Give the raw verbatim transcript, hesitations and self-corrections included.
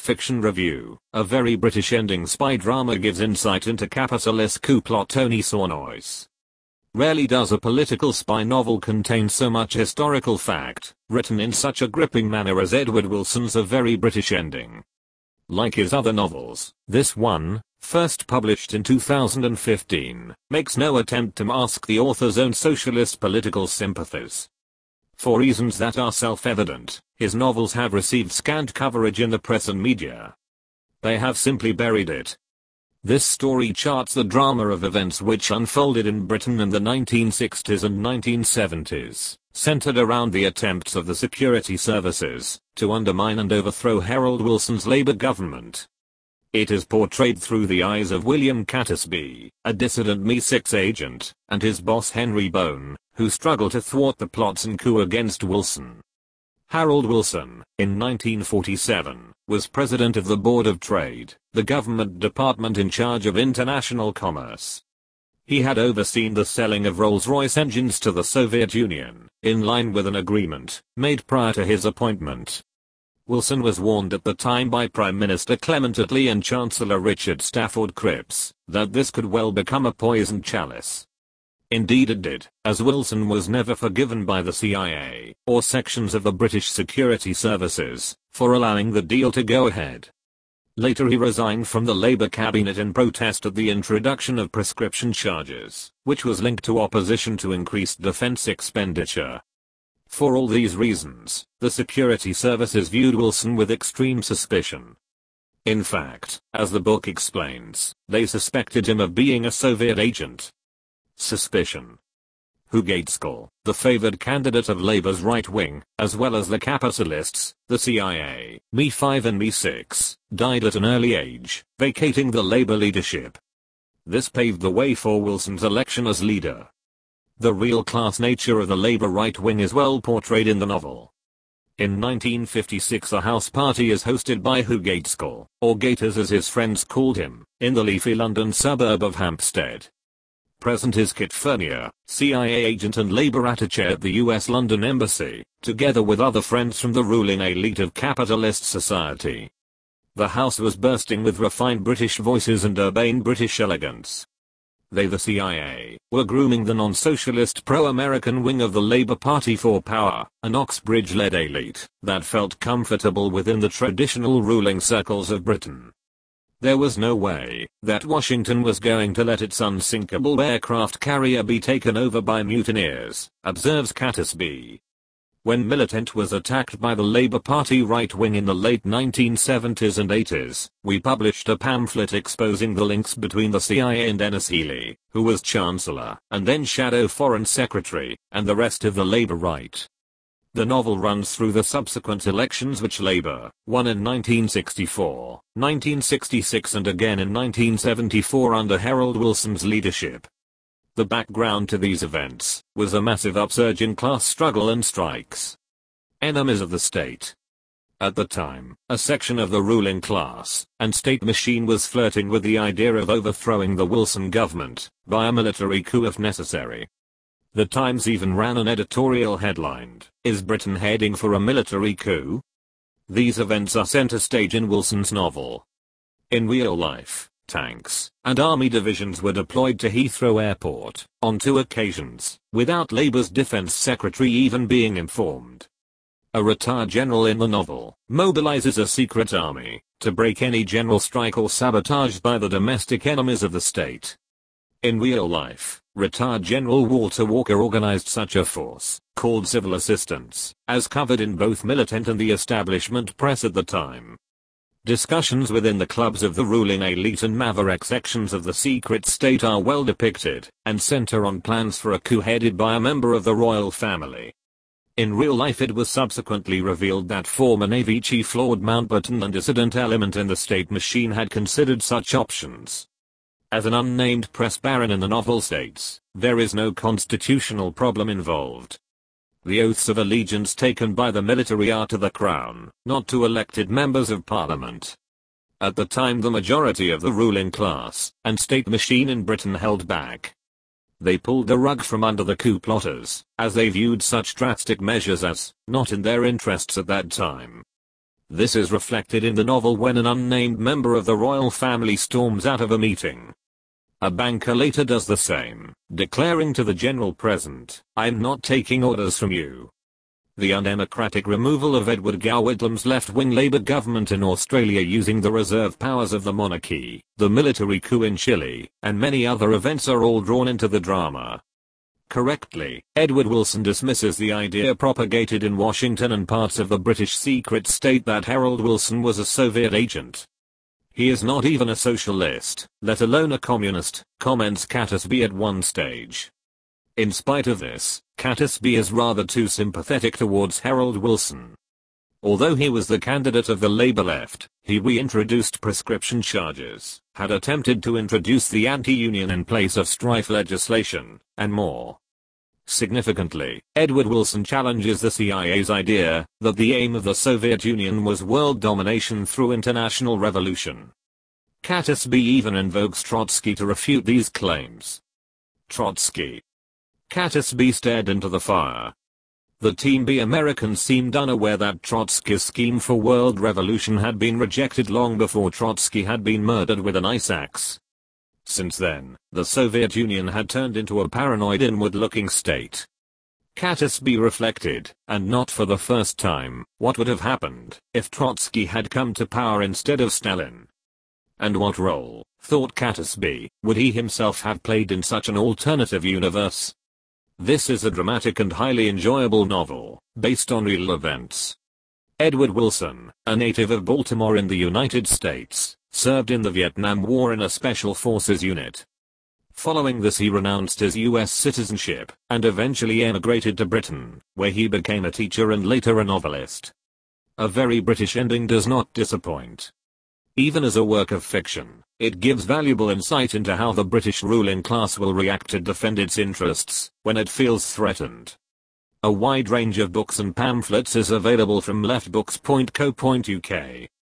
Fiction Review, a very British ending spy drama gives insight into capitalist coup plot Tony Sornois. Rarely does a political spy novel contain so much historical fact, written in such a gripping manner as Edward Wilson's A Very British Ending. Like his other novels, this one, first published in two thousand fifteen, makes no attempt to mask the author's own socialist political sympathies. For reasons that are self-evident, his novels have received scant coverage in the press and media. They have simply buried it. This story charts the drama of events which unfolded in Britain in the nineteen sixties and nineteen seventies, centered around the attempts of the security services to undermine and overthrow Harold Wilson's Labour government. It is portrayed through the eyes of William Catesby, a dissident M I six agent, and his boss Henry Bone, who struggle to thwart the plots and coup against Wilson. Harold Wilson, in nineteen forty-seven, was president of the Board of Trade, the government department in charge of international commerce. He had overseen the selling of Rolls-Royce engines to the Soviet Union, in line with an agreement made prior to his appointment. Wilson was warned at the time by Prime Minister Clement Attlee and Chancellor Richard Stafford Cripps that this could well become a poisoned chalice. Indeed it did, as Wilson was never forgiven by the C I A, or sections of the British security services, for allowing the deal to go ahead. Later he resigned from the Labour cabinet in protest at the introduction of prescription charges, which was linked to opposition to increased defence expenditure. For all these reasons, the security services viewed Wilson with extreme suspicion. In fact, as the book explains, they suspected him of being a Soviet agent. Suspicion. Hugh Gaitskell, the favoured candidate of Labour's right wing, as well as the capitalists, the C I A, M I five and M I six, died at an early age, vacating the Labour leadership. This paved the way for Wilson's election as leader. The real class nature of the Labour right wing is well portrayed in the novel. In nineteen fifty-six a house party is hosted by Hugh Gaitskell, or Gators as his friends called him, in the leafy London suburb of Hampstead. Present is Kit Fernier, C I A agent and Labour attaché at the U S London Embassy, together with other friends from the ruling elite of capitalist society. The house was bursting with refined British voices and urbane British elegance. They, the C I A, were grooming the non-socialist pro-American wing of the Labour Party for power, an Oxbridge-led elite that felt comfortable within the traditional ruling circles of Britain. There was no way that Washington was going to let its unsinkable aircraft carrier be taken over by mutineers, observes Catesby. When Militant was attacked by the Labour Party right wing in the late nineteen seventies and eighties, we published a pamphlet exposing the links between the C I A and Denis Healey, who was Chancellor, and then Shadow Foreign Secretary, and the rest of the Labour right. The novel runs through the subsequent elections which Labour won in nineteen sixty-four, nineteen sixty-six and again in nineteen seventy-four under Harold Wilson's leadership. The background to these events was a massive upsurge in class struggle and strikes. Enemies of the state. At the time, a section of the ruling class and state machine was flirting with the idea of overthrowing the Wilson government by a military coup if necessary. The Times even ran an editorial headlined, "Is Britain heading for a military coup?" These events are center stage in Wilson's novel. In real life, tanks and army divisions were deployed to Heathrow Airport on two occasions, without Labour's defence secretary even being informed. A retired general in the novel mobilizes a secret army to break any general strike or sabotage by the domestic enemies of the state. In real life, retired General Walter Walker organized such a force, called Civil Assistance, as covered in both Militant and the establishment press at the time. Discussions within the clubs of the ruling elite and maverick sections of the secret state are well depicted, and center on plans for a coup headed by a member of the royal family. In real life it was subsequently revealed that former Navy Chief Lord Mountbatten and dissident element in the state machine had considered such options. As an unnamed press baron in the novel states, there is no constitutional problem involved. The oaths of allegiance taken by the military are to the crown, not to elected members of parliament. At the time the majority of the ruling class and state machine in Britain held back. They pulled the rug from under the coup plotters, as they viewed such drastic measures as not in their interests at that time. This is reflected in the novel when an unnamed member of the royal family storms out of a meeting. A banker later does the same, declaring to the general present, "I'm not taking orders from you." The undemocratic removal of Edward Gow Whitlam's left-wing Labour government in Australia using the reserve powers of the monarchy, the military coup in Chile, and many other events are all drawn into the drama. Correctly, Edward Wilson dismisses the idea propagated in Washington and parts of the British secret state that Harold Wilson was a Soviet agent. "He is not even a socialist, let alone a communist," comments Catesby at one stage. In spite of this, Catesby is rather too sympathetic towards Harold Wilson. Although he was the candidate of the Labour left, he reintroduced prescription charges, had attempted to introduce the anti-union in place of strife legislation, and more. Significantly, Edward Wilson challenges the C I A's idea that the aim of the Soviet Union was world domination through international revolution. Catesby even invokes Trotsky to refute these claims. Trotsky. Catesby stared into the fire. The Team B Americans seemed unaware that Trotsky's scheme for world revolution had been rejected long before Trotsky had been murdered with an ice axe. Since then, the Soviet Union had turned into a paranoid inward-looking state. Catesby reflected, and not for the first time, what would have happened if Trotsky had come to power instead of Stalin. And what role, thought Catesby, would he himself have played in such an alternative universe? This is a dramatic and highly enjoyable novel, based on real events. Edward Wilson, a native of Baltimore in the United States, served in the Vietnam War in a Special Forces unit. Following this he renounced his U S citizenship, and eventually emigrated to Britain, where he became a teacher and later a novelist. A very British ending does not disappoint. Even as a work of fiction, it gives valuable insight into how the British ruling class will react to defend its interests when it feels threatened. A wide range of books and pamphlets is available from leftbooks dot co dot U K.